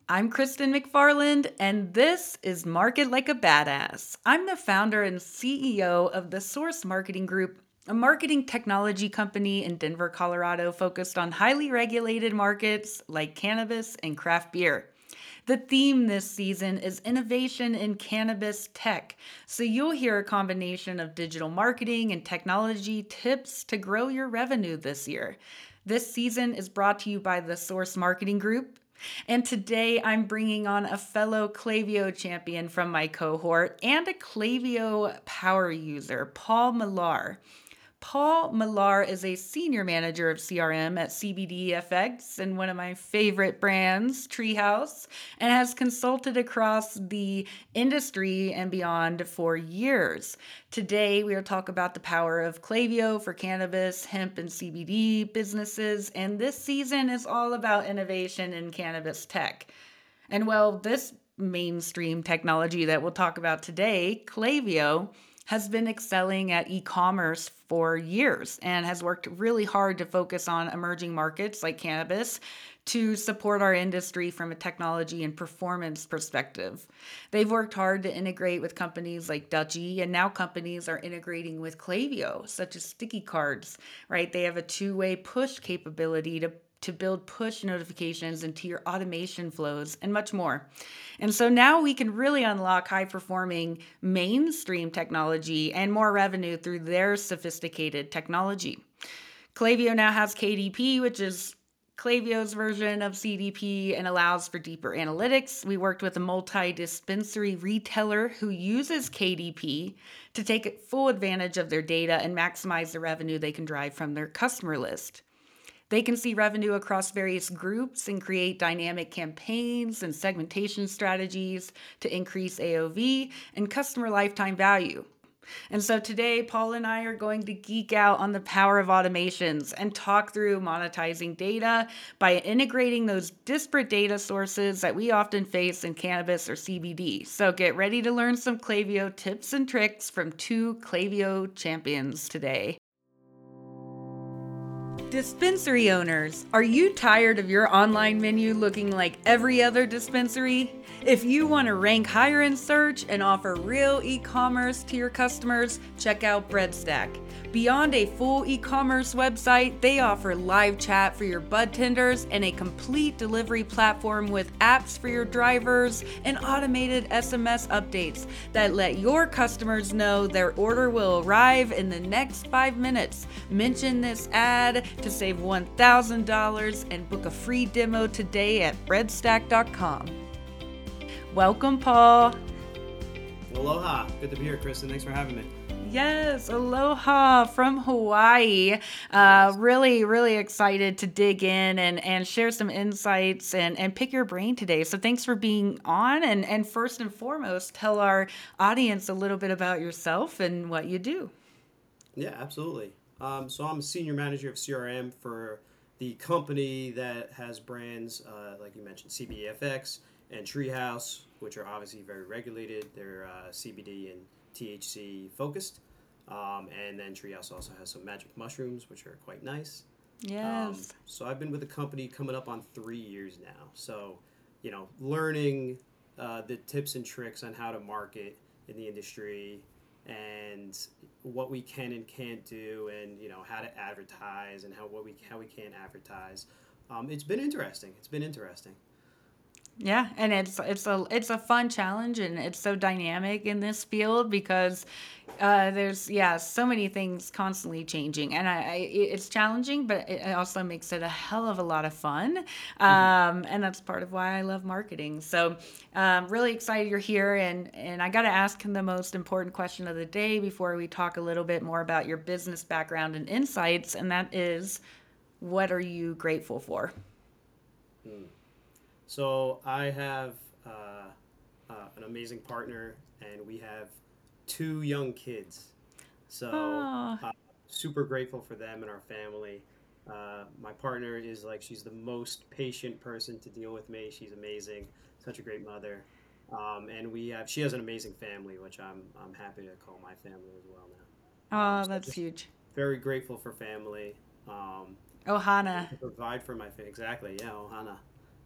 I'm Kristen McFarland, and this is Market Like a Badass. I'm the founder and CEO of the Source Marketing Group, a marketing technology company in Denver, Colorado, focused on highly regulated markets like cannabis and craft beer. The theme this season is innovation in cannabis tech. So you'll hear a combination of digital marketing and technology tips to grow your revenue this year. This season is brought to you by the Source Marketing Group. And today I'm bringing on a fellow Klaviyo champion from my cohort and a Klaviyo power user, Paul Millar. Paul Millar is a senior manager of CRM at CBDFX and one of my favorite brands, Treehouse, and has consulted across the industry and beyond for years. Today, we will talk about the power of Klaviyo for cannabis, hemp, and CBD businesses, and this season is all about innovation in cannabis tech. And well, this mainstream technology that we'll talk about today, Klaviyo, has been excelling at e-commerce for years and has worked really hard to focus on emerging markets like cannabis to support our industry from a technology and performance perspective. They've worked hard to integrate with companies like Dutchie, and now companies are integrating with Klaviyo, such as Sticky Cards, right? They have a two-way push capability to build push notifications into your automation flows and much more. And so now we can really unlock high performing mainstream technology and more revenue through their sophisticated technology. Klaviyo now has KDP, which is Klaviyo's version of CDP and allows for deeper analytics. We worked with a multi-dispensary retailer who uses KDP to take full advantage of their data and maximize the revenue they can drive from their customer list. They can see revenue across various groups and create dynamic campaigns and segmentation strategies to increase AOV and customer lifetime value. And so today, Paul and I are going to geek out on the power of automations and talk through monetizing data by integrating those disparate data sources that we often face in cannabis or CBD. So get ready to learn some Klaviyo tips and tricks from two Klaviyo champions today. Dispensary owners, are you tired of your online menu looking like every other dispensary? If you want to rank higher in search and offer real e-commerce to your customers, check out Breadstack. Beyond a full e-commerce website, they offer live chat for your bud tenders and a complete delivery platform with apps for your drivers and automated SMS updates that let your customers know their order will arrive in the next 5 minutes. Mention this ad to save $1,000 and book a free demo today at breadstack.com. Welcome, Paul. Aloha. Good to be here, Kristen. Thanks for having me. Yes, aloha from Hawaii. Really, really excited to dig in and share some insights and pick your brain today. So thanks for being on. And first and foremost, tell our audience a little bit about yourself and what you do. Yeah, absolutely. So I'm a senior manager of CRM for the company that has brands, like you mentioned, CBDFX and Treehouse, which are obviously very regulated. They're CBD and THC focused. And then Treehouse also has some magic mushrooms, which are quite nice. Yes. So I've been with the company coming up on 3 years now. So, learning the tips and tricks on how to market in the industry and what we can and can't do, and how to advertise and how we can't advertise. It's been interesting. Yeah, and it's a fun challenge, and it's so dynamic in this field because there's so many things constantly changing, and it's challenging, but it also makes it a hell of a lot of fun, and that's part of why I love marketing. So really excited you're here, and I got to ask the most important question of the day before we talk a little bit more about your business background and insights, and that is, what are you grateful for? Hmm. So I have an amazing partner, and we have two young kids. So Oh, super grateful for them and our family. My partner is like, she's the most patient person to deal with me. She's amazing, such a great mother. And she has an amazing family, which I'm happy to call my family as well now. So that's just huge. very grateful for family. Ohana. To provide for my family. Exactly, yeah, Ohana.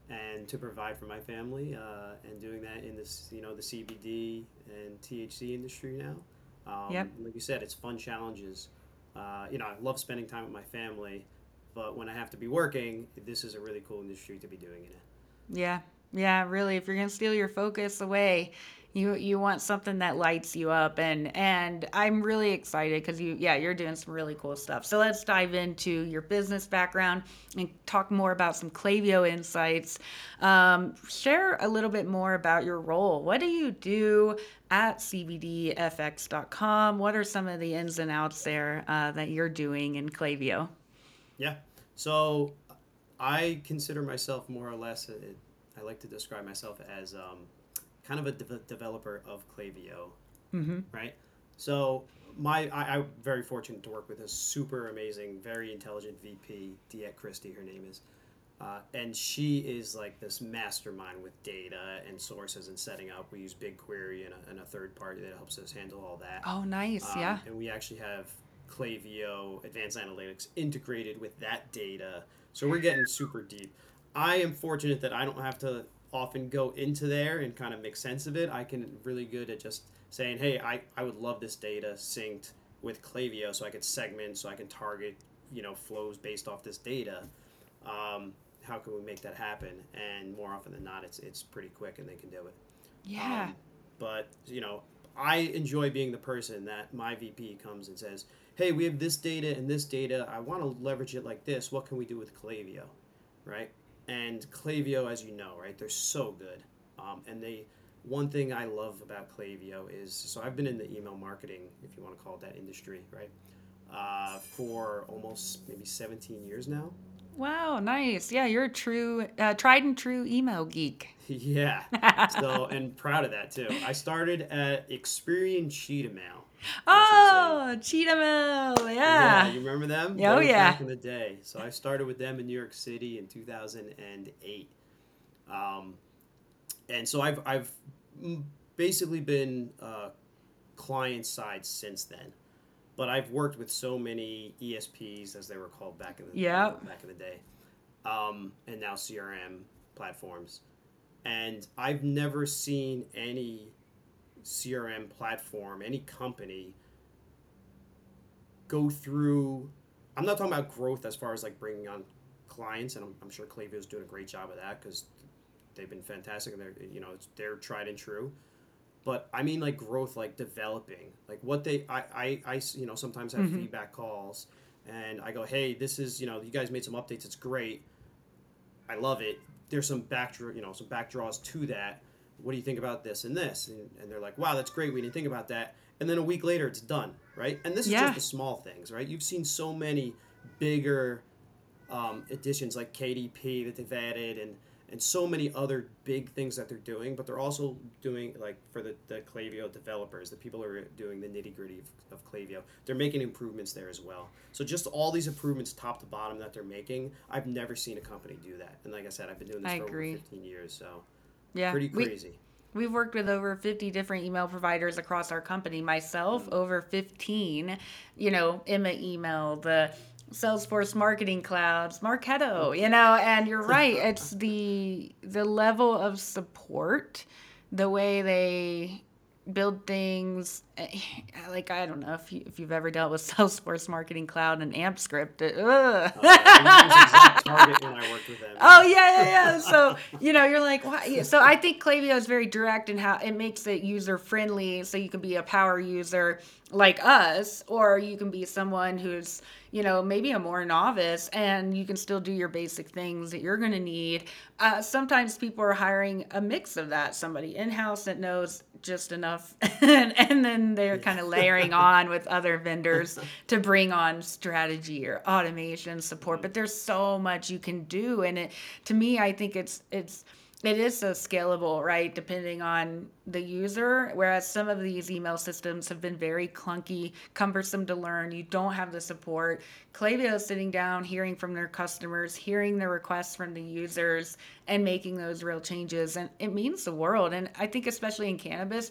and to provide for my family, and doing that in this, the CBD and THC industry now. Yep. Like you said, it's fun challenges. I love spending time with my family, but when I have to be working, this is a really cool industry to be doing it in. Yeah. Yeah, really. If you're gonna steal your focus away, you want something that lights you up, and I'm really excited because you're doing some really cool stuff. So let's dive into your business background and talk more about some Klaviyo insights. Share a little bit more about your role. What do you do at CBDFX.com? What are some of the ins and outs there that you're doing in Klaviyo? Yeah. So I consider myself more or less, I like to describe myself as kind of a developer of Klaviyo, Mm-hmm. right? So I'm very fortunate to work with a super amazing, very intelligent VP, Diet Christie, her name is. And she is like this mastermind with data and sources and setting up. We use BigQuery and a third party that helps us handle all that. Oh, nice. Yeah. And we actually have Klaviyo Advanced Analytics integrated with that data. So we're getting super deep. I am fortunate that I don't have to often go into there and kind of make sense of it. I can really good at just saying, hey, I would love this data synced with Klaviyo so I could segment, so I can target, flows based off this data. How can we make that happen? And more often than not, it's pretty quick and they can do it. Yeah. But I enjoy being the person that my VP comes and says, hey, we have this data and this data. I want to leverage it like this. What can we do with Klaviyo, right? And Klaviyo, as you know, right, they're so good. One thing I love about Klaviyo is, so I've been in the email marketing, if you want to call it that industry, right, for almost maybe 17 years now. Wow, nice. Yeah, you're a true, tried and true email geek. Yeah. So, and proud of that too. I started at Experian Cheetah Mail, which is Oh, Cheetah Mill. yeah, Yeah. you remember them? Oh, Those yeah. back in the day. So I started with them in New York City in 2008. Um, and so I've basically been client side since then. But I've worked with so many ESPs, as they were called back in the Yeah. back in the day, and now CRM platforms. And I've never seen any CRM platform, any company go through. I'm not talking about growth as far as like bringing on clients, and I'm sure Klaviyo is doing a great job of that because they've been fantastic and they're tried and true. But I mean like growth, like developing, like what I sometimes have Mm-hmm. feedback calls, and I go, hey, this is you guys made some updates, it's great, I love it. There's some some backdraws to that. What do you think about this and this? And they're like, wow, that's great. We didn't think about that. And then a week later, it's done, right? And this is just Yeah. the small things, right? You've seen so many bigger additions like KDP that they've added and so many other big things that they're doing, but they're also doing like for the Klaviyo developers, the people who are doing the nitty gritty of Klaviyo, they're making improvements there as well. So just all these improvements top to bottom that they're making, I've never seen a company do that. And like I said, I've been doing this I for agree. over 15 years, so Yeah. pretty crazy. We've worked with over 50 different email providers across our company. Myself, over 15, Emma Email, the Salesforce Marketing Clouds, Marketo, and you're right. It's the level of support, the way they build things. Like, I don't know if you've ever dealt with Salesforce Marketing Cloud and AMP script. Ugh. I use Exact Target when I worked with them. Oh yeah. So you're like, why? So I think Klaviyo is very direct in how it makes it user friendly. So you can be a power user like us, or you can be someone who's maybe a more novice, and you can still do your basic things that you're going to need. Sometimes people are hiring a mix of that, somebody in house that knows just enough, and then they're kind of layering on with other vendors to bring on strategy or automation support. But there's so much you can do, and to me, I think it is so scalable, right? Depending on the user. Whereas some of these email systems have been very clunky, cumbersome to learn. You don't have the support. Klaviyo is sitting down, hearing from their customers, hearing the requests from the users, and making those real changes. And it means the world. And I think especially in cannabis,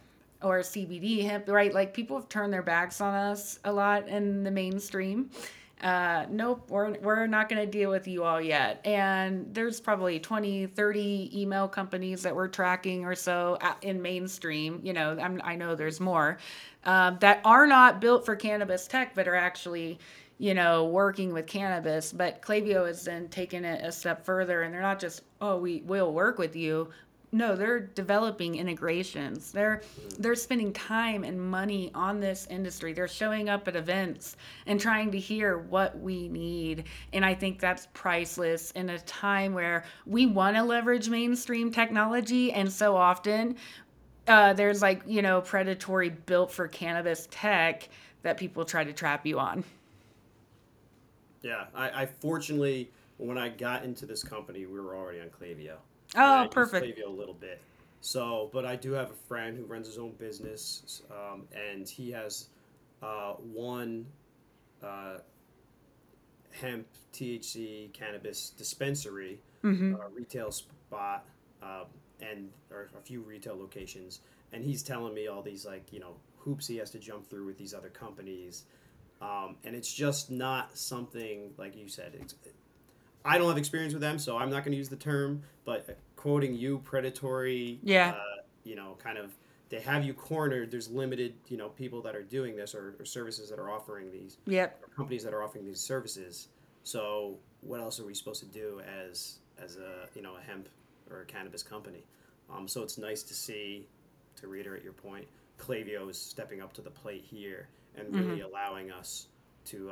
or CBD hemp, right? Like people have turned their backs on us a lot in the mainstream. Nope, we're not going to deal with you all yet. And there's probably 20, 30 email companies that we're tracking or so in mainstream. I know there's more that are not built for cannabis tech, but are actually, working with cannabis. But Klaviyo has then taken it a step further, and they're not just, oh, we will work with you. No, they're developing integrations. They're spending time and money on this industry. They're showing up at events and trying to hear what we need. And I think that's priceless in a time where we want to leverage mainstream technology, and so often there's like, predatory built for cannabis tech that people try to trap you on. Yeah, I fortunately, when I got into this company, we were already on Klaviyo, and I Oh, used perfect. Klaviyo a little bit. So, but I do have a friend who runs his own business, and he has one uh, hemp THC cannabis dispensary, retail spot, and or a few retail locations. And he's telling me all these like hoops he has to jump through with these other companies, and it's just not something like you said. I don't have experience with them, so I'm not going to use the term. But quoting you, predatory, Yeah. kind of they have you cornered. There's limited, people that are doing this or services that are offering these, Yep. or companies that are offering these services. So what else are we supposed to do as a a hemp or a cannabis company? So it's nice to see, to reiterate your point, Klaviyo is stepping up to the plate here and really allowing us to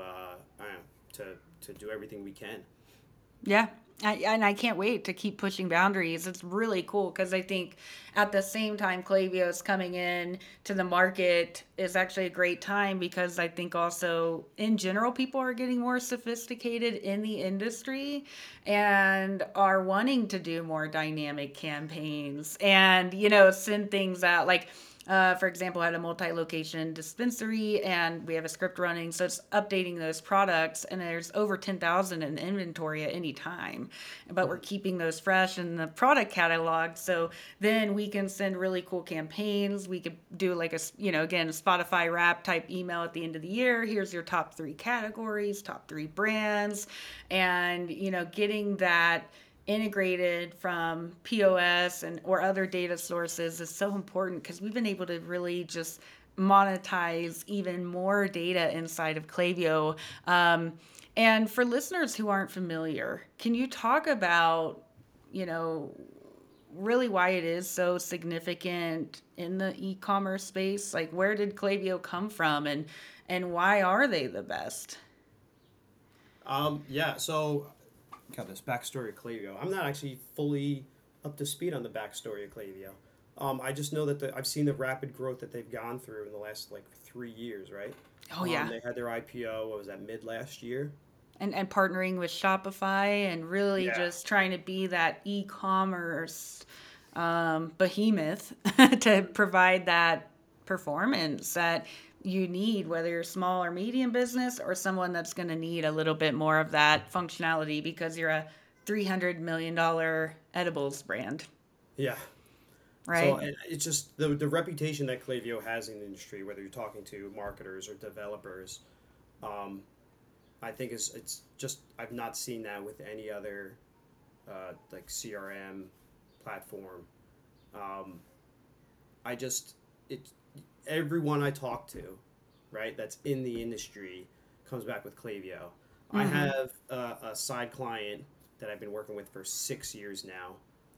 to do everything we can. Yeah. And I can't wait to keep pushing boundaries. It's really cool because I think at the same time Klaviyo is coming in to the market is actually a great time because I think also in general people are getting more sophisticated in the industry and are wanting to do more dynamic campaigns and send things out like for example, I had a multi-location dispensary, and we have a script running, so it's updating those products. And there's over 10,000 in inventory at any time, but we're Mhm. keeping those fresh in the product catalog. So then we can send really cool campaigns. We could do like again, a Spotify wrap type email at the end of the year. Here's your top 3 categories, top 3 brands, and getting that integrated from POS and or other data sources is so important because we've been able to really just monetize even more data inside of Klaviyo. And for listeners who aren't familiar, can you talk about, you know, really why it is so significant in the e-commerce space? Like, where did Klaviyo come from, and why are they the best? Yeah, so got this backstory of Klaviyo. I'm not actually fully up to speed on the backstory of Klaviyo. I just know that I've seen the rapid growth that they've gone through in the last like 3 years, right? Oh yeah. They had their IPO. What was that? Mid last year. And partnering with Shopify and really Yeah. just trying to be that e-commerce behemoth to provide that performance that you need, whether you're small or medium business or someone that's going to need a little bit more of that functionality because you're a $300 million edibles brand, Yeah. So right? and it's just the reputation that Klaviyo has in the industry, whether you're talking to marketers or developers, um, I think it's just I've not seen that with any other like CRM platform. Um, I just it everyone I talk to, right, that's in the industry comes back with Klaviyo. I Mm-hmm. have a side client that I've been working with for 6 years now,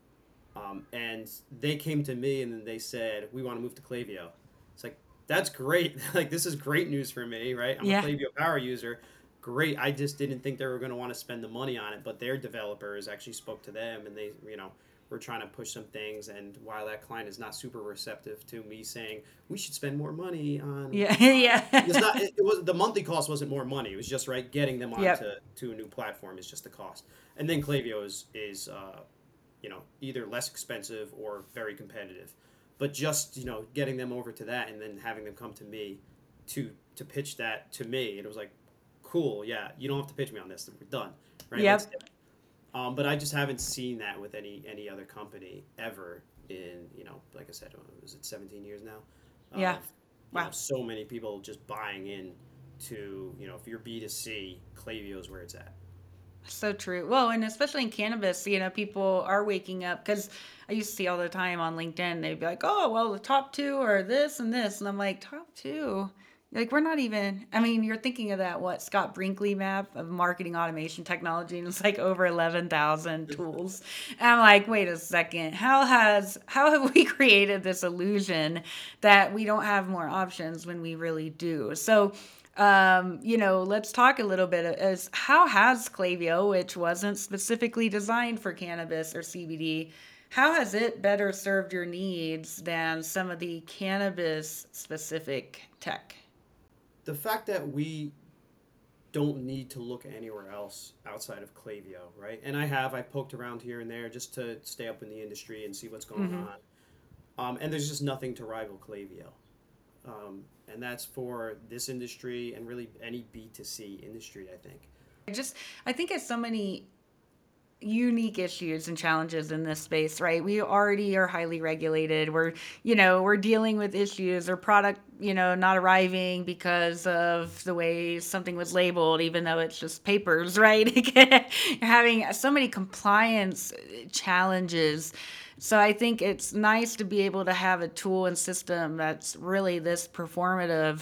and they came to me and then they said we want to move to Klaviyo. It's like that's great. Like this is great news for me, right? I'm a Yeah. Klaviyo power user. Great. I just didn't think they were going to want to spend the money on it, but their developers actually spoke to them and they, were trying to push some things. And while that client is not super receptive to me saying we should spend more money on, Yeah. it's not. Yeah. It was the monthly cost wasn't more money. It was just right getting them onto Yep. to a new platform is just the cost. And then Klaviyo is either less expensive or very competitive. But just getting them over to that and then having them come to me to pitch that to me, and it was like, cool, yeah, you don't have to pitch me on this. We're done, right? Let's Yep. do it. But I just haven't seen that with any other company ever in like I said, was it 17 years now Yeah. of Wow. so many people just buying in to, if you're B2C, Klaviyo is where it's at. So true. Well, and especially in cannabis, people are waking up because I used to see all the time on LinkedIn, they'd be like, oh, well, the top two are this and this. And I'm like, top two? Like, we're not even, you're thinking of that, what, Scott Brinkley map of marketing automation technology, and it's like over 11,000 tools. And I'm like, wait a second, how have we created this illusion that we don't have more options when we really do? So, let's talk a little bit as how has Klaviyo, which wasn't specifically designed for cannabis or CBD, how has it better served your needs than some of the cannabis specific tech? The fact that we don't need to look anywhere else outside of Klaviyo, right? And I've poked around here and there just to stay up in the industry and see what's going Mm-hmm. on. And there's just nothing to rival Klaviyo. And that's for this industry and really any B2C industry, I think. I think it's so many unique issues and challenges in this space, right? We already are highly regulated. We're dealing with issues or product, not arriving because of the way something was labeled, even though it's just papers, right? Having so many compliance challenges. So I think it's nice to be able to have a tool and system that's really this performative,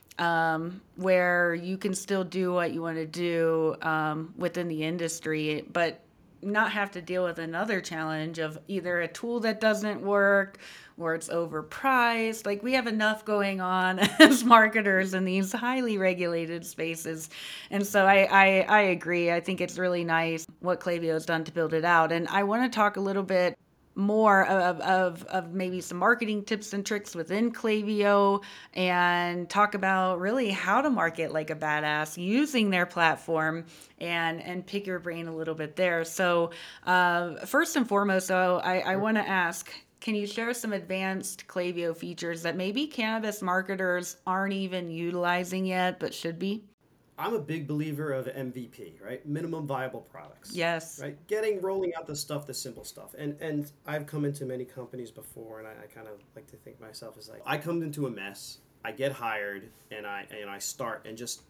where you can still do what you want to do within the industry, but not have to deal with another challenge of either a tool that doesn't work or it's overpriced. Like, we have enough going on as marketers in these highly regulated spaces. And so I agree. I think it's really nice what Klaviyo has done to build it out. And I want to talk a little bit more of maybe some marketing tips and tricks within Klaviyo, and talk about really how to market like a badass using their platform, and pick your brain a little bit there. So first and foremost, though, I Sure. want to ask, can you share some advanced Klaviyo features that maybe cannabis marketers aren't even utilizing yet but should be? I'm a big believer of MVP, right? Minimum viable products, Yes. right? Rolling out the stuff, the simple stuff. And I've come into many companies before, and I kind of like to think myself as like I come into a mess, I get hired, and I start, and just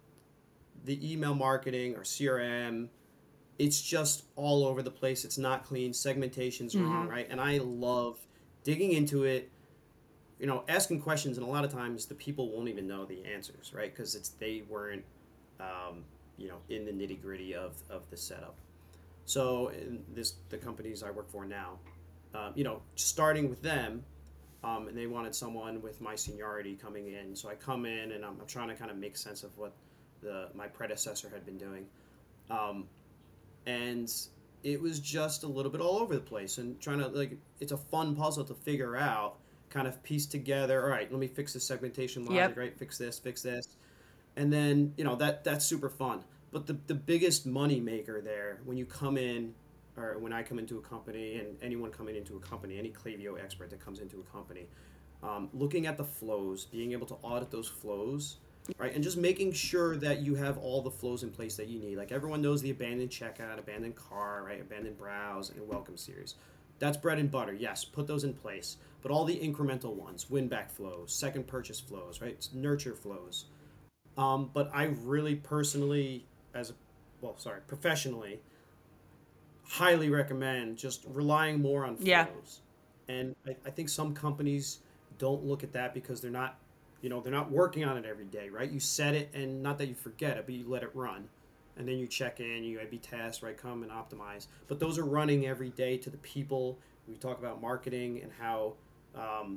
the email marketing or CRM, it's just all over the place. It's not clean. Segmentation's Mm-hmm. wrong, right? And I love digging into it, asking questions, and a lot of times the people won't even know the answers, right? Because they weren't, in the nitty gritty of the setup. So in the companies I work for now, starting with them, and they wanted someone with my seniority coming in. So I come in and I'm trying to kind of make sense of what my predecessor had been doing, um, and it was just a little bit all over the place and trying to it's a fun puzzle to figure out, kind of piece together. All right, let me fix this segmentation logic. Yep. Right, fix this, and then that's super fun. But the biggest money maker there when you come in, or when I come into a company, and anyone coming into a company, any Klaviyo expert that comes into a company, looking at the flows, being able to audit those flows, right, and just making sure that you have all the flows in place that you need. Like, everyone knows the abandoned checkout, abandoned car, right, abandoned browse, and welcome series. That's bread and butter. Yes, put those in place. But all the incremental ones, win back flows, second purchase flows, right, nurture flows. But I really personally, professionally, highly recommend just relying more on Yeah. flows. And I think some companies don't look at that because they're not working on it every day, right? You set it, and not that you forget it, but you let it run. And then you check in, you A/B test, right? Come and optimize. But those are running every day to the people. We talk about marketing and how um,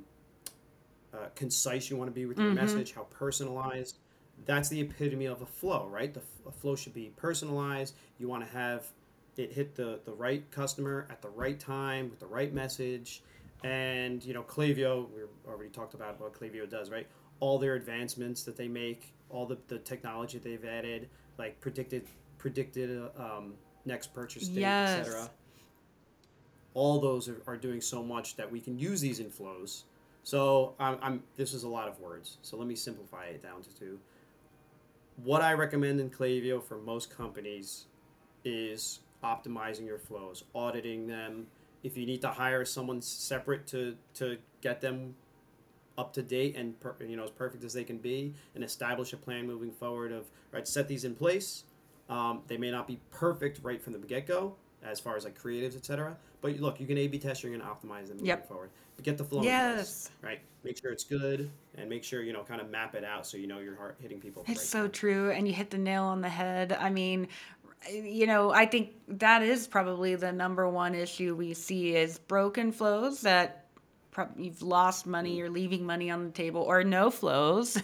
concise you want to be with your Mm-hmm. message, how personalized. That's the epitome of a flow, right? A flow should be personalized. You want to have it hit the right customer at the right time with the right message. And, Klaviyo, we already talked about what Klaviyo does, right? All their advancements that they make, all the technology they've added, like predicted next purchase date, Yes. etc. All those are doing so much that we can use these inflows. So this is a lot of words. So let me simplify it down to two. What I recommend in Klaviyo for most companies is optimizing your flows, auditing them. If you need to hire someone separate to get them up to date and as perfect as they can be, and establish a plan moving forward of right, set these in place. They may not be perfect right from the get-go as far as like creatives, etc. But look, you can A/B test, you're going to optimize them moving forward. But get the flow in place, right? Make sure it's good, and make sure kind of map it out so you're hitting people. It's so true, and you hit the nail on the head. I mean, I think that is probably the number one issue we see is broken flows that you've lost money, you're leaving money on the table, or no flows,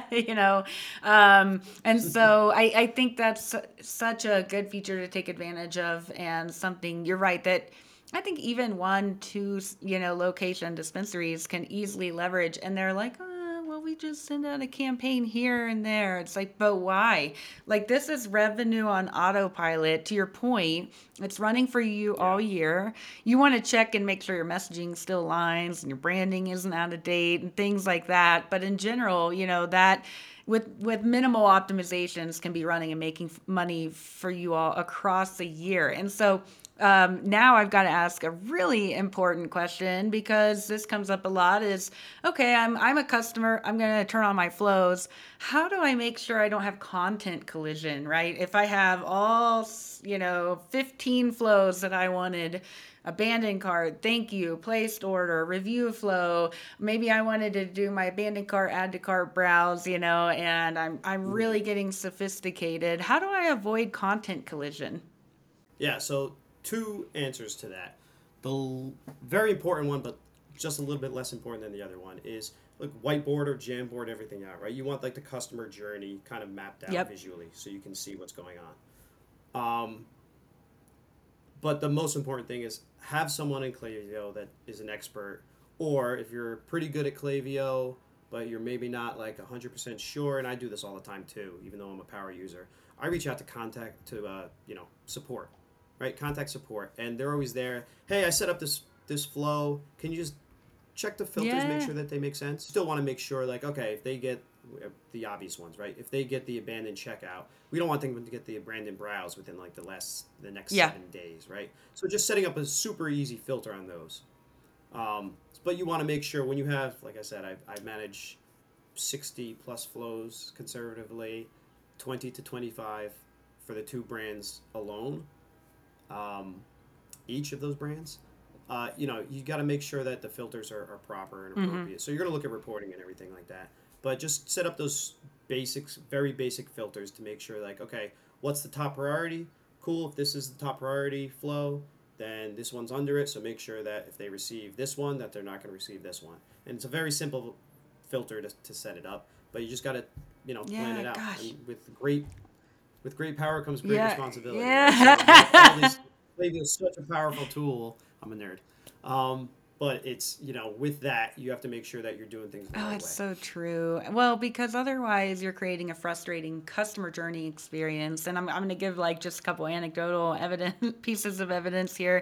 and so I think that's such a good feature to take advantage of, and something, you're right, that I think even 1, 2, location dispensaries can easily leverage, and they're like, well, we just send out a campaign here and there. It's like, but why? Like, this is revenue on autopilot. To your point, it's running for you all year. You want to check and make sure your messaging still aligns and your branding isn't out of date and things like that. But in general, that with minimal optimizations can be running and making money for you all across the year. And so now I've got to ask a really important question, because this comes up a lot, is, okay, I'm a customer, I'm going to turn on my flows. How do I make sure I don't have content collision, right? If I have all, 15 flows that I wanted, abandoned cart, thank you, placed order, review flow. Maybe I wanted to do my abandoned cart, add to cart, browse, and I'm really getting sophisticated. How do I avoid content collision? Yeah, so 2 answers to that. The very important one, but just a little bit less important than the other one, is like whiteboard or Jamboard everything out, right? You want like the customer journey kind of mapped out visually so you can see what's going on. But the most important thing is have someone in Klaviyo that is an expert, or if you're pretty good at Klaviyo, but you're maybe not like 100% sure, and I do this all the time too, even though I'm a power user, I reach out to support. Right, contact support, and they're always there. Hey, I set up this flow. Can you just check the filters, make sure that they make sense? Still want to make sure, like, okay, if they get the obvious ones, right? If they get the abandoned checkout, we don't want them to get the abandoned browse within like the next 7 days, right? So just setting up a super easy filter on those. But you want to make sure when you have, like I said, I manage 60 plus flows conservatively, 20 to 25 for the 2 brands alone. Each of those brands, you got to make sure that the filters are proper and appropriate. So you're going to look at reporting and everything like that. But just set up those very basic filters to make sure, like, okay, what's the top priority? Cool, if this is the top priority flow, then this one's under it. So make sure that if they receive this one, that they're not going to receive this one. And it's a very simple filter to set it up. But you just got to, plan it out. And with great power comes great responsibility. Yeah. Right? So Klaviyo is such a powerful tool. I'm a nerd. But it's, with that, you have to make sure that you're doing things the right way. Oh, it's so true. Well, because otherwise you're creating a frustrating customer journey experience. And I'm going to give like just a couple anecdotal pieces of evidence here.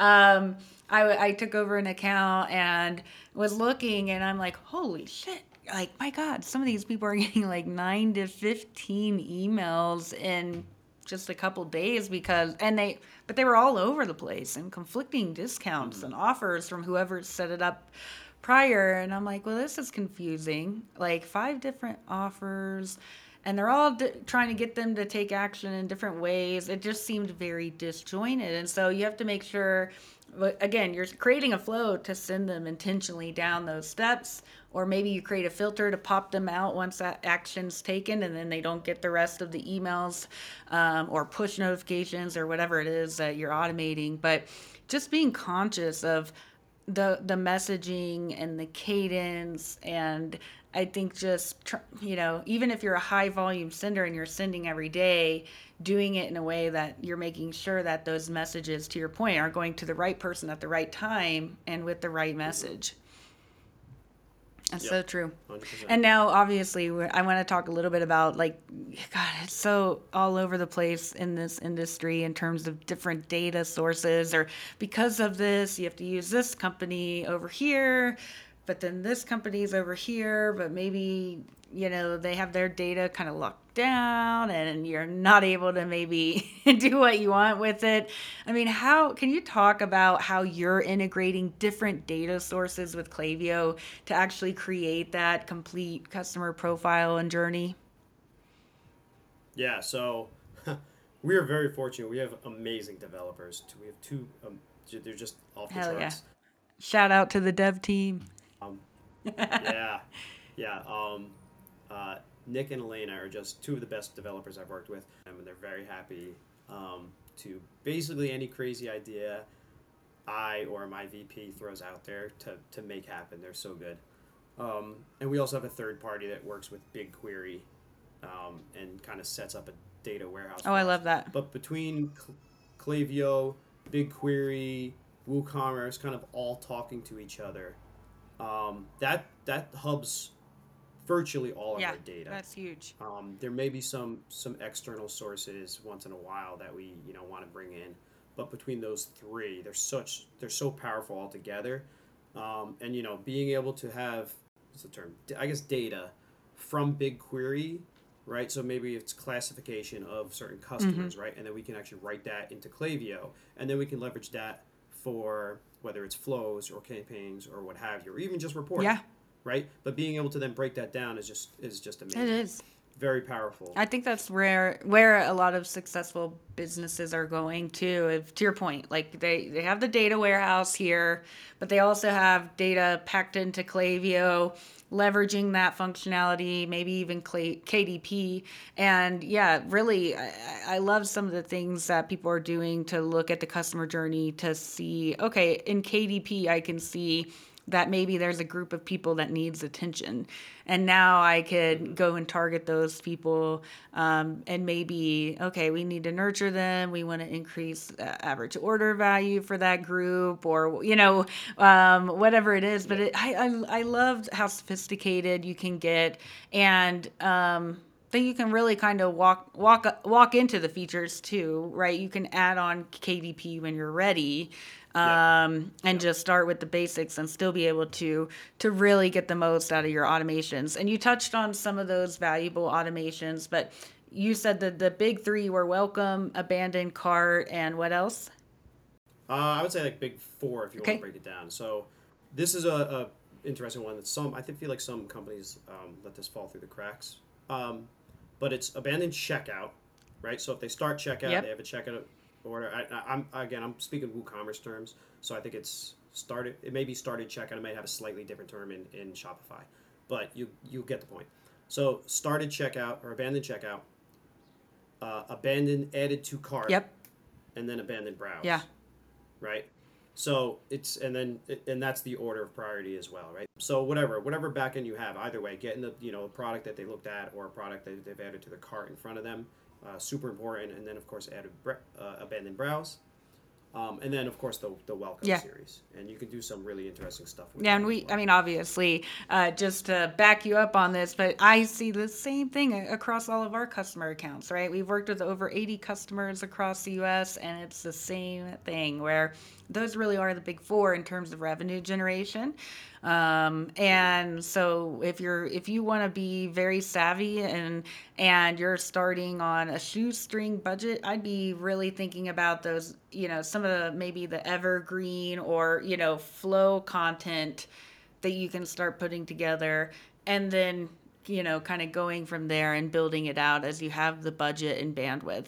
I took over an account and was looking, and I'm like, holy shit. Like, my God, some of these people are getting like 9 to 15 emails in just a couple days but they were all over the place, and conflicting discounts and offers from whoever set it up prior. And I'm like, well, this is confusing. Like 5 different offers, and they're all trying to get them to take action in different ways. It just seemed very disjointed. And so you have to make sure, again, you're creating a flow to send them intentionally down those steps, or maybe you create a filter to pop them out once that action's taken, and then they don't get the rest of the emails or push notifications or whatever it is that you're automating. But just being conscious of the messaging and the cadence, and I think just, even if you're a high volume sender and you're sending every day, doing it in a way that you're making sure that those messages, to your point, are going to the right person at the right time and with the right message. That's so true. 100%. And now, obviously, I want to talk a little bit about, like, God, it's so all over the place in this industry in terms of different data sources, or because of this, you have to use this company over here. but then this company's over here, but maybe, they have their data kind of locked down and you're not able to maybe do what you want with it. I mean, how can you talk about how you're integrating different data sources with Klaviyo to actually create that complete customer profile and journey? Yeah, so we are very fortunate. We have amazing developers. We have two, they're just off the Hell yeah. charts. Shout out to the dev team. Um, yeah, yeah. Uh, Nick and Elena are just two of the best developers I've worked with, and they're very happy to basically any crazy idea I or my VP throws out there to make happen. They're so good. And we also have a third party that works with BigQuery and kind of sets up a data warehouse Oh, I for us. love that. But between Klaviyo, BigQuery, WooCommerce, kind of all talking to each other, that hubs virtually all of Yeah, our data. that's huge. There may be some external sources once in a while that we want to bring in, but between those three, they're so powerful all together, and being able to have what's the term? I guess data from BigQuery, right? So maybe it's classification of certain Mm-hmm. customers, right? And then we can actually write that into Klaviyo, and then we can leverage that for whether it's flows or campaigns or what have you, or even just reporting, Yeah, right? But being able to then break that down is just it amazing, is. very powerful. I think that's where a lot of successful businesses are going to. If, to your point, like they have the data warehouse here, but they also have data packed into Klaviyo, leveraging that functionality, maybe even KDP. And yeah, really, I love some of the things that people are doing to look at the customer journey to see, okay, in KDP, I can see that maybe there's a group of people that needs attention, and now I could Hmm. go and target those people, and maybe, okay, we need to nurture them, we want to increase average order value for that group, or whatever it is. But Yep. I loved how sophisticated you can get, and then you can really kind of walk into the features too, right? You can add on KDP when you're ready, Yep. and Yep. just start with the basics and still be able to really get the most out of your automations. And you touched on some of those valuable automations, but you said that the big three were welcome, abandoned cart, and what else? I would say like big four if you want to Okay. break it down. So this is a interesting one that feel like some companies let this fall through the cracks. Um, but it's abandoned checkout, right? So if they start checkout, they Yep. have a checkout order. I'm speaking WooCommerce terms, so I think it's started. It may be started checkout. It may have a slightly different term in Shopify, but you get the point. So started checkout or abandoned checkout, abandoned added to cart, Yep. and then abandoned Yeah. browse, right? So it's and that's the order of priority as well, right? So whatever backend you have, either way, getting the a product that they looked at or a product that they've added to the cart in front of them, super important. And then of course added abandoned browse, and then of course the welcome Yeah. series, and you can do some really interesting stuff with Yeah, that and as I well. mean, obviously, just to back you up on this, but I see the same thing across all of our customer accounts, right? We've worked with over 80 customers across the US, and it's the same thing where those really are the big four in terms of revenue generation. Hmm. And so if you want to be very savvy and you're starting on a shoestring budget, I'd be really thinking about those, some of the maybe the evergreen or, flow content that you can start putting together, and then, kind of going from there and building it out as you have the budget and bandwidth.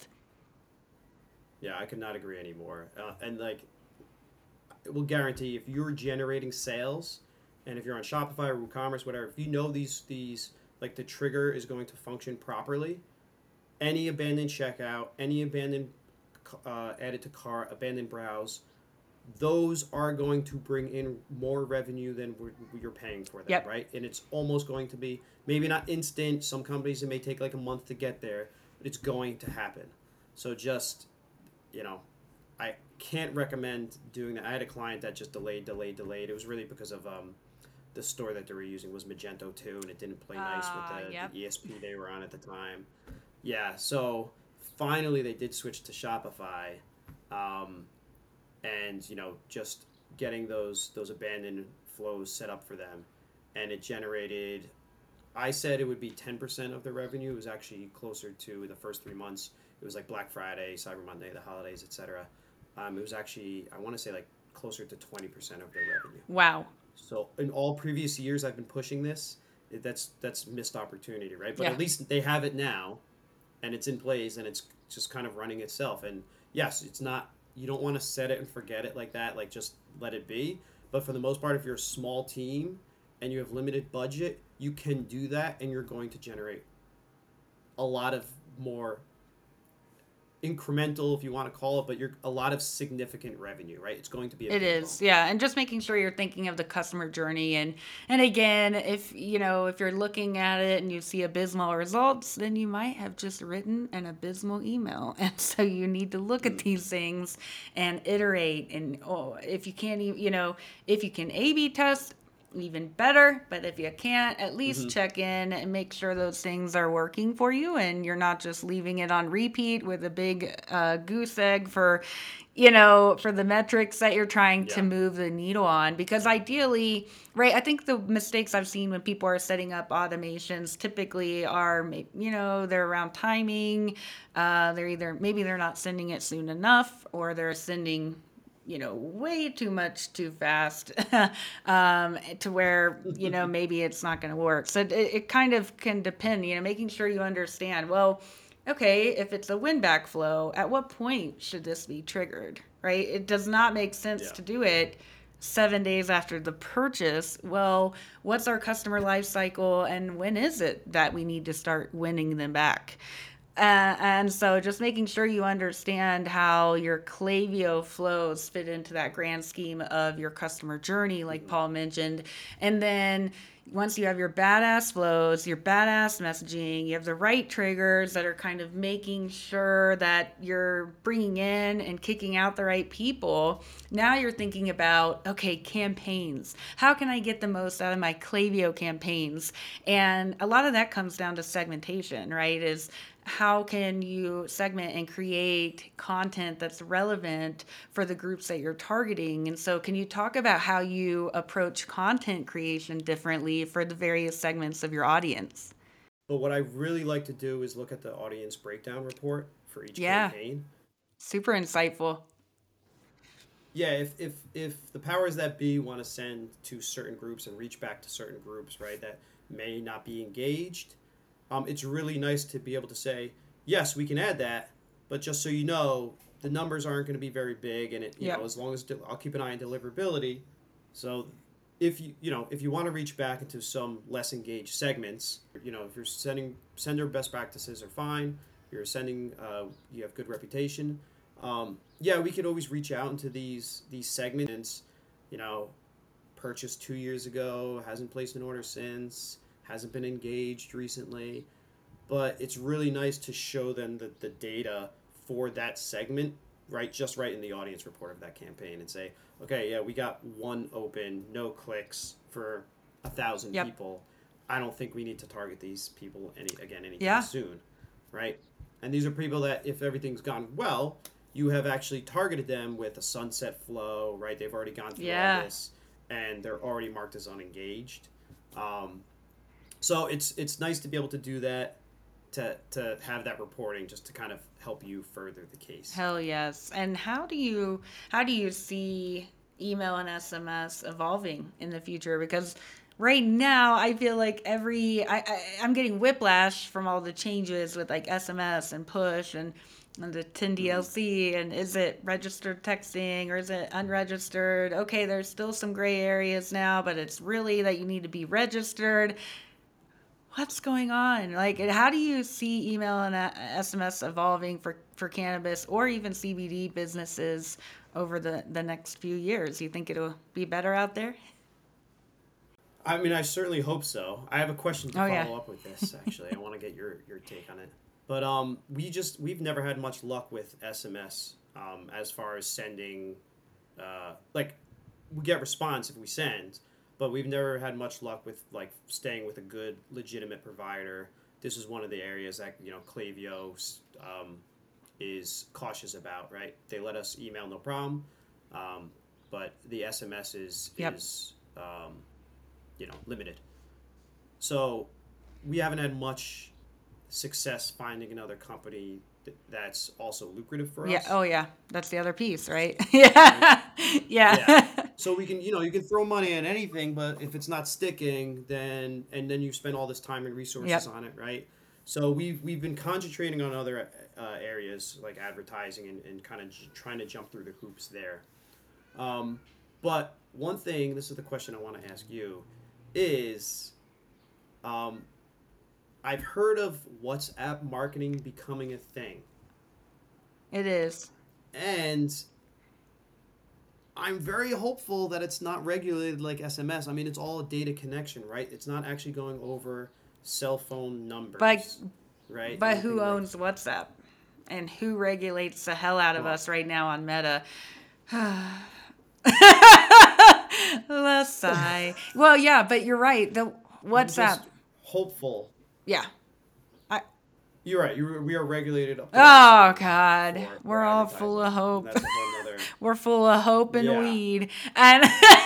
Yeah, I could not agree anymore. And like, it will guarantee if you're generating sales, and if you're on Shopify or WooCommerce, whatever, if you know these like the trigger is going to function properly, any abandoned checkout, any abandoned added to cart, abandoned browse, those are going to bring in more revenue than you're paying for them, Yep. right? And it's almost going to be maybe not instant. Some companies it may take like a month to get there, but it's going to happen. So just you know, I can't recommend doing that. I had a client that just delayed. It was really because of the store that they were using was Magento 2, and it didn't play nice with Yep. the ESP they were on at the time. Yeah, so finally they did switch to Shopify, and just getting those abandoned flows set up for them, and it generated. I said it would be 10% of the revenue. It was actually closer to the first 3 months. It was like Black Friday, Cyber Monday, the holidays, etc. It was actually, I want to say, like closer to 20% of their revenue. Wow. So in all previous years, I've been pushing this. That's missed opportunity, right? But Yeah. at least they have it now, and it's in place, and it's just kind of running itself. And yes, it's not. You don't want to set it and forget it like that. Like just let it be. But for the most part, if you're a small team and you have limited budget, you can do that, and you're going to generate a lot of more incremental, if you want to call it, but you're a lot of significant revenue, right? It's going to be a It big is, bump. yeah, and just making sure you're thinking of the customer journey, and again, if if you're looking at it and you see abysmal results, then you might have just written an abysmal email, and so you need to look at Mm. these things and iterate. And if you can't even, if you can A/B test, even better. But if you can't, at least Mm-hmm. check in and make sure those things are working for you and you're not just leaving it on repeat with a big goose egg for, for the metrics that you're trying to Yeah. move the needle on. Because ideally, right, I think the mistakes I've seen when people are setting up automations typically are, they're around timing. They're either, maybe they're not sending it soon enough, or they're sending way too much too fast, to where, maybe it's not going to work. So it kind of can depend, making sure you understand, well, okay, if it's a win back flow, at what point should this be triggered, right? It does not make sense Yeah. to do it 7 days after the purchase. Well, what's our customer life cycle, and when is it that we need to start winning them back? And so just making sure you understand how your Klaviyo flows fit into that grand scheme of your customer journey, like Mm-hmm. Paul mentioned. And then once you have your badass flows, your badass messaging, you have the right triggers that are kind of making sure that you're bringing in and kicking out the right people. Now you're thinking about, okay, campaigns. How can I get the most out of my Klaviyo campaigns? And a lot of that comes down to segmentation, right? Is how can you segment and create content that's relevant for the groups that you're targeting? And so, can you talk about how you approach content creation differently for the various segments of your audience? But what I really like to do is look at the audience breakdown report for each Yeah, campaign. super insightful. Yeah, if the powers that be want to send to certain groups and reach back to certain groups, right, that may not be engaged, it's really nice to be able to say, yes, we can add that, but just so you know, the numbers aren't going to be very big, and Yep. as long as I'll keep an eye on deliverability. So if you want to reach back into some less engaged segments, if you're sender best practices are fine. You're sending, you have good reputation. Yeah, we could always reach out into these segments. You know, purchased 2 years ago, hasn't placed an order since, hasn't been engaged recently. But it's really nice to show them the data for that segment, right? Just right in the audience report of that campaign, and say, okay, yeah, we got one open, no clicks for 1,000 Yep. people. I don't think we need to target these people anytime Yeah. soon, right? And these are people that, if everything's gone well, you have actually targeted them with a sunset flow, right? They've already gone through all Yeah. this, and they're already marked as unengaged. Um, so it's nice to be able to do that, to have that reporting, just to kind of help you further the case. Hell yes. And how do you see email and SMS evolving in the future? Because right now I feel like I'm getting whiplash from all the changes with like SMS and push and the Mm-hmm. 10 DLC, and is it registered texting or is it unregistered? Okay, there's still some gray areas now, but it's really that you need to be registered. What's going on? Like, how do you see email and SMS evolving for cannabis or even CBD businesses over the next few years? You think it'll be better out there? I mean, I certainly hope so. I have a question to Oh yeah. follow up with this. Actually, I want to get your take on it. But we've never had much luck with SMS, as far as sending. Like, we get response if we send, but we've never had much luck with like staying with a good legitimate provider. This is one of the areas that Klaviyo is cautious about. Right? They let us email, no problem, but the SMS is Yep. limited. So we haven't had much success finding another company that's also lucrative for Yeah. us, Oh, yeah. That's the other piece, right? right? Yeah. Yeah. Yeah. So we can, you can throw money at anything, but if it's not sticking, then you spend all this time and resources Yep. on it, right? So we've been concentrating on other areas like advertising and kind of trying to jump through the hoops there. Um, but one thing, this is the question I want to ask you, is um, I've heard of WhatsApp marketing becoming a thing, It is. and I'm very hopeful that it's not regulated like SMS. I mean, it's all a data connection, right? It's not actually going over cell phone But numbers, right? but who Anything like, owns WhatsApp? And who regulates the hell out of well, us right now on Meta? Let's sigh. Well, yeah, but you're right. The I'm WhatsApp. just hopeful. Yeah. I, You're right. We are regulated up to our oh ceiling God, for we're all full advertising, of and hope. that's a whole nother. We're full of hope and Yeah. weed, and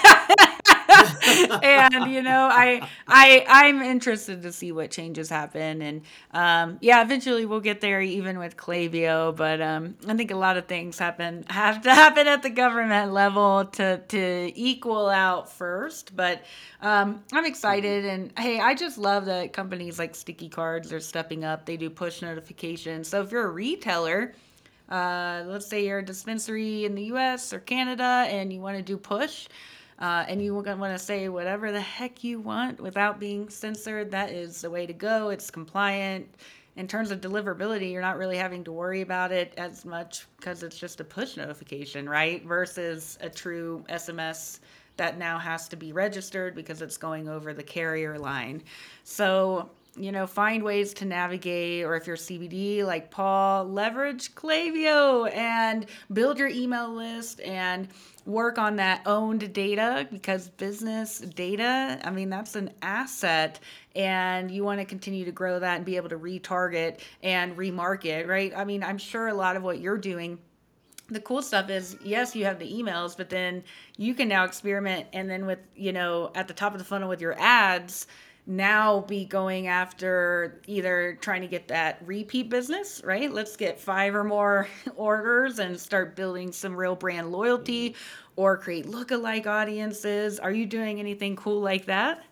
and I'm interested to see what changes happen, and yeah, eventually we'll get there, even with Klaviyo. But I think a lot of things have to happen at the government level to equal out first. But I'm Mhm. excited, and hey, I just love that companies like Sticky Cards are stepping up. They do push notifications, so if you're a retailer, let's say you're a dispensary in the US or Canada and you want to do push, and you want to say whatever the heck you want without being censored, that is the way to go. It's compliant. In terms of deliverability, you're not really having to worry about it as much because it's just a push notification, right? Versus a true SMS that now has to be registered because it's going over the carrier line. So, find ways to navigate, or if you're CBD like Paul, leverage Klaviyo and build your email list and work on that owned data, because business data, I mean, that's an asset, and you want to continue to grow that and be able to retarget and remarket, right? I mean, I'm sure a lot of what you're doing, the cool stuff is, yes, you have the emails, but then you can now experiment, and then with, at the top of the funnel with your ads, now be going after either trying to get that repeat business, right? Let's get 5 or more orders and start building some real brand Mhm. loyalty, or create lookalike audiences. Are you doing anything cool like that?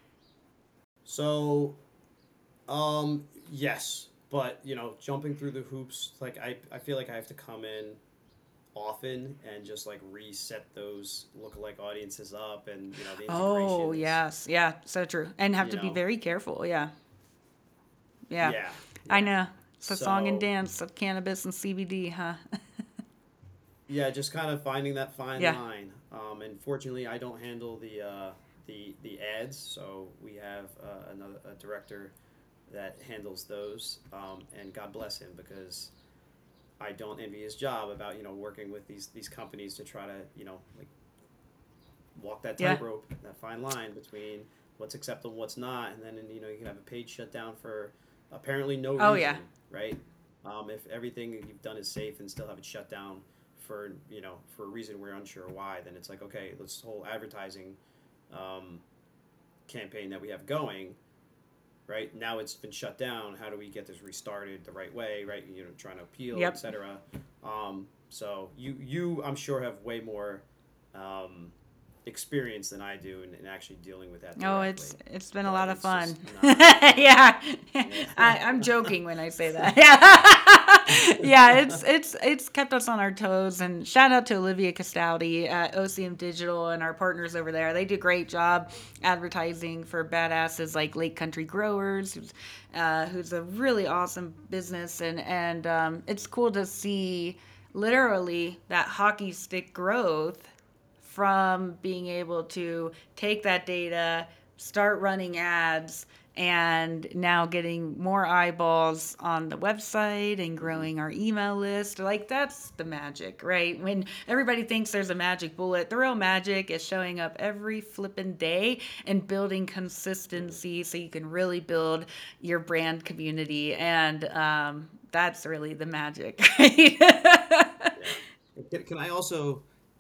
So, yes, but jumping through the hoops, like I feel like I have to come in often and just like reset those lookalike audiences up, and the Oh, integration is, yes. Yeah, so true. And have you to be know, very careful. Yeah. Yeah. yeah, I yeah. know. It's a song and So dance of cannabis and CBD, huh? yeah, just kind of finding that fine Yeah. line. And fortunately, I don't handle the ads, so we have another a director that handles those. And God bless him, because I don't envy his job about working with these companies to try to like walk that Yeah. tightrope, that fine line between what's acceptable and what's not, and then you can have a page shut down for apparently no Oh, yeah. reason, right? If everything you've done is safe and still have it shut down for for a reason we're unsure why, then it's like, okay, this whole advertising um, campaign that we have going, right now it's been shut down. How do we get this restarted the right way, right? Trying to appeal, Yep. etc. So you I'm sure have way more um, experience than I do in actually dealing with that Oh, it's directly. it's been a But lot of it's fun. just not. Yeah. Yeah. I'm joking when I say that. Yeah. Yeah, it's kept us on our toes, and shout out to Olivia Castaldi at OCM Digital and our partners over there. They do a great job advertising for badasses like Lake Country Growers, who's a really awesome business, and it's cool to see literally that hockey stick growth from being able to take that data, start running ads, and now getting more eyeballs on the website and Mhm. growing our email list. Like, that's the magic, right? When everybody thinks there's a magic bullet, the real magic is showing up every flippin' day and building Mhm. consistency so you can really build your brand community. And that's really the magic, right? Yeah. Can I also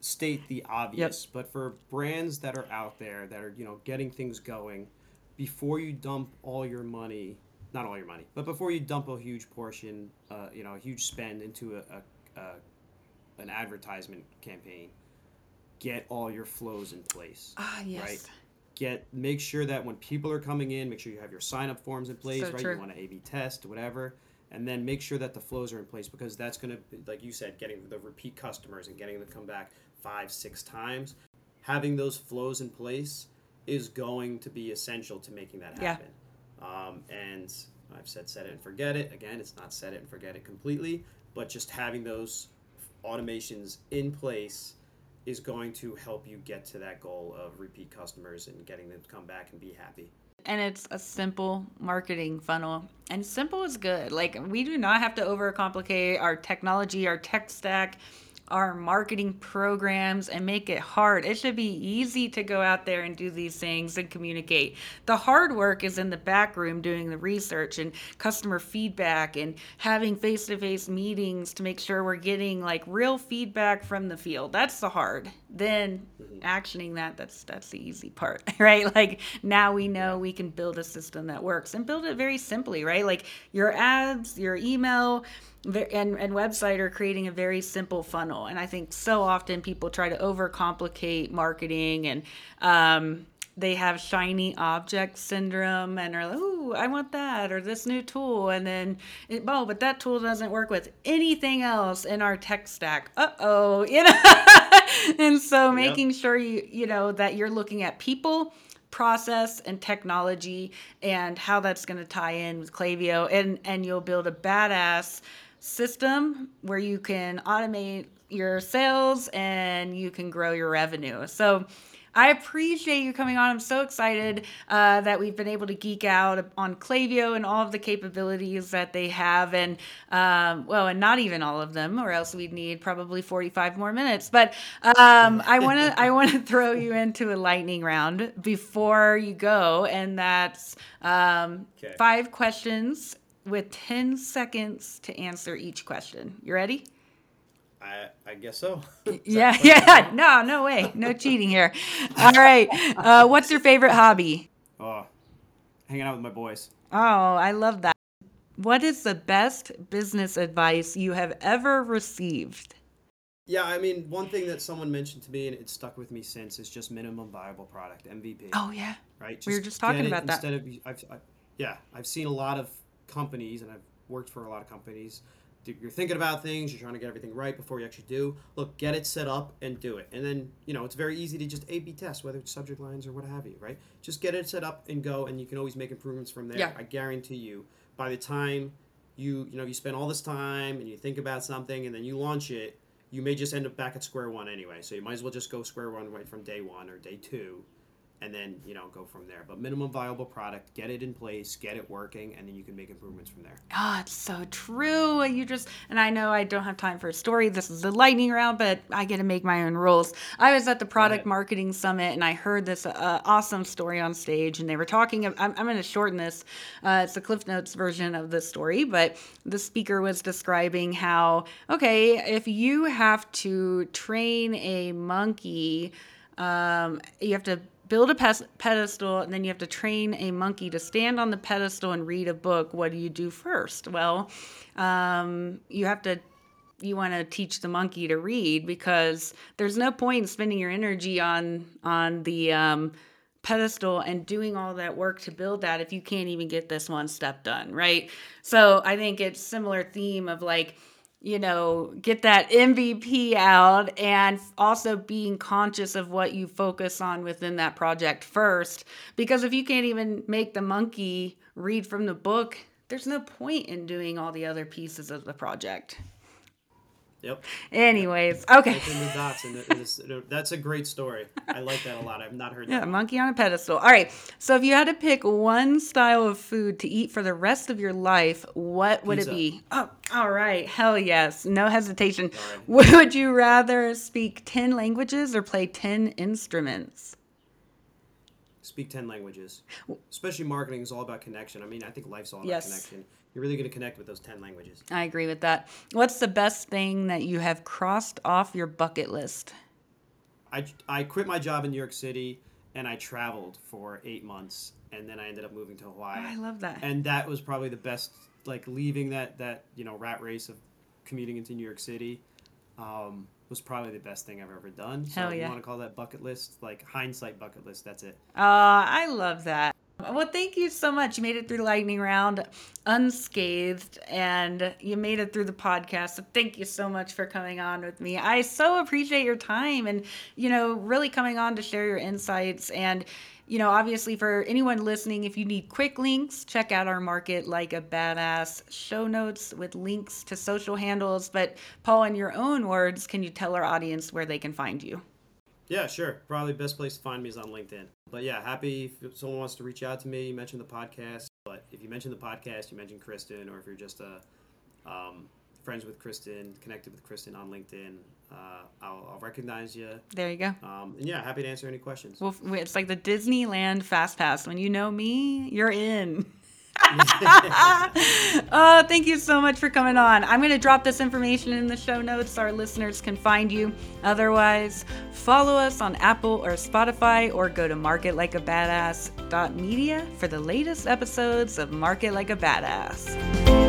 state the obvious, but for brands that are out there that are, getting things going, before you dump all your money, not all your money, but before you dump a huge portion, a huge spend into an advertisement campaign, get all your flows in place. Ah, yes. Right? Make sure that when people are coming in, make sure you have your sign up forms in place, So right? true. You want to A/B test, whatever, and then make sure that the flows are in place, because that's going to, like you said, getting the repeat customers and getting them to come back 5-6 times. Having those flows in place is going to be essential to making that happen. And I've said set it and forget it. Again, it's not set it and forget it completely, but just having those automations in place is going to help you get to that goal of repeat customers and getting them to come back and be happy. And it's a simple marketing funnel. And simple is good. Like, we do not have to overcomplicate our technology, our tech stack, our marketing programs, and make it hard. It should be easy to go out there and do these things and communicate. The hard work is in the back room, doing the research and customer feedback and having face-to-face meetings to make sure we're getting like real feedback from the field. That's the hard. Then actioning that's the easy part, right? Like, now we know we can build a system that works, and build it very simply, right? Like, your ads, your email, and website are creating a very simple funnel. And I think so often people try to overcomplicate marketing, and they have shiny object syndrome and are like, "Ooh, I want that," or this new tool. And then, but that tool doesn't work with anything else in our tech stack. And so making sure that you're looking at people, process, and technology, and how that's going to tie in with Klaviyo, and you'll build a badass system where you can automate your sales and you can grow your revenue. So I appreciate you coming on. I'm so excited that we've been able to geek out on Klaviyo and all of the capabilities that they have, and and not even all of them, or else we'd need probably 45 more minutes. But I want to throw you into a lightning round before you go, and that's 5 questions with 10 seconds to answer each question. You ready? I guess so. Yeah. No way. No cheating here. All right. What's your favorite hobby? Oh, hanging out with my boys. Oh, I love that. What is the best business advice you have ever received? Yeah, I mean, one thing that someone mentioned to me, and it stuck with me since, is just minimum viable product, MVP. Oh, yeah. Right? We were just talking about that. I've seen a lot of companies, and I've worked for a lot of companies. You're thinking about things, you're trying to get everything right before you actually do. Look, get it set up and do it. And then, it's very easy to just A/B test, whether it's subject lines or what have you, right? Just get it set up and go, and you can always make improvements from there. Yeah. I guarantee you, by the time you spend all this time and you think about something and then you launch it, you may just end up back at square one anyway. So you might as well just go square one right from day one or day two, and then, go from there. But minimum viable product, get it in place, get it working, and then you can make improvements from there. Oh, it's so true. And I know I don't have time for a story. This is a lightning round, but I get to make my own rules. I was at the Product Marketing Summit, and I heard this awesome story on stage, and they were talking. I'm going to shorten this. It's the Cliff Notes version of the story, but the speaker was describing how, okay, if you have to train a monkey, you have to build a pedestal, and then you have to train a monkey to stand on the pedestal and read a book. What do you do first? Well, you want to teach the monkey to read, because there's no point in spending your energy on the pedestal and doing all that work to build that if you can't even get this one step done, right? So I think it's similar theme of like, get that MVP out, and also being conscious of what you focus on within that project first. Because if you can't even make the monkey read from the book, there's no point in doing all the other pieces of the project. Yep. Anyways, okay. The dots that's a great story. I like that a lot. I've not heard that. Yeah, a monkey on a pedestal. All right. So if you had to pick one style of food to eat for the rest of your life, what would it be? Oh, all right. Hell yes. No hesitation. Right. Would you rather speak 10 languages or play 10 instruments? Speak 10 languages. Especially marketing is all about connection. I mean, I think life's all about connection. You're really going to connect with those 10 languages. I agree with that. What's the best thing that you have crossed off your bucket list? I quit my job in New York City and I traveled for 8 months, and then I ended up moving to Hawaii. Oh, I love that. And that was probably the best, like leaving that rat race of commuting into New York City. Was probably the best thing I've ever done. So Hell if yeah. you want to call that bucket list, like hindsight bucket list, that's it. I love that. Well, thank you so much. You made it through the lightning round unscathed, and you made it through the podcast. So thank you so much for coming on with me. I so appreciate your time and, really coming on to share your insights. And, obviously for anyone listening, if you need quick links, check out our Market Like a Badass show notes with links to social handles. But Paul, in your own words, can you tell our audience where they can find you? Yeah, sure. Probably the best place to find me is on LinkedIn. But yeah, happy if someone wants to reach out to me. You mentioned the podcast, but if you mention the podcast, you mention Kristen, or if you're just friends with Kristen, connected with Kristen on LinkedIn, I'll recognize you. There you go. And yeah, happy to answer any questions. Well, it's like the Disneyland Fast Pass. When you know me, you're in. Oh, thank you so much for coming on. I'm going to drop this information in the show notes so our listeners can find you. Otherwise, follow us on Apple or Spotify, or go to marketlikeabadass.media for the latest episodes of Market Like a Badass.